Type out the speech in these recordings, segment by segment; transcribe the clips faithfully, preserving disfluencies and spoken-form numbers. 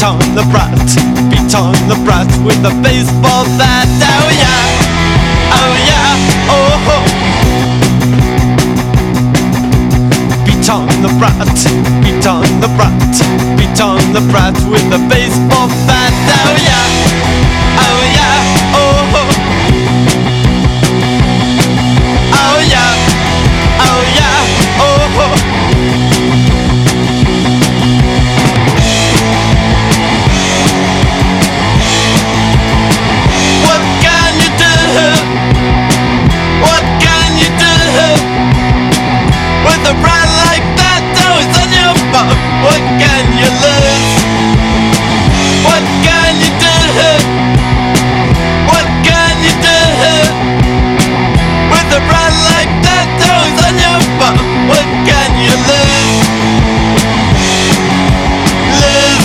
beat on the brat, beat on the brat with a baseball bat. Oh yeah, oh yeah, oh ho. Beat on the brat, beat on the brat, beat on the brat with a baseball bat. Oh yeah, oh yeah, oh ho. Oh yeah, oh yeah, oh ho. A brat like that, oh, it's on your butt. What can you lose? What can you do? What can you do? With a brat like that, oh, it's on your butt. What can you lose? Lose.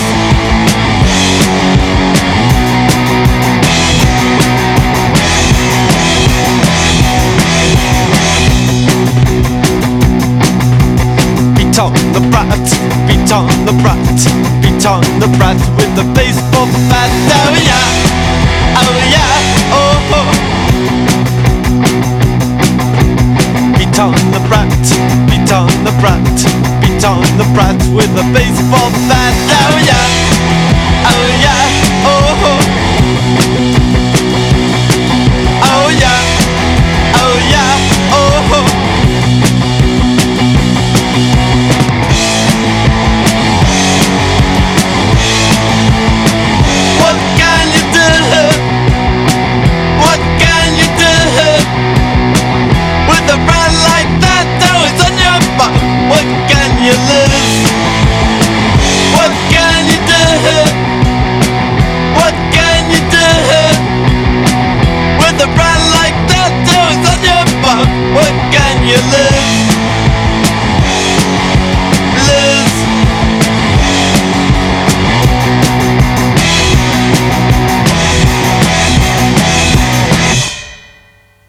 Beat on the brat, beat on the brat, beat on the brat with the bass.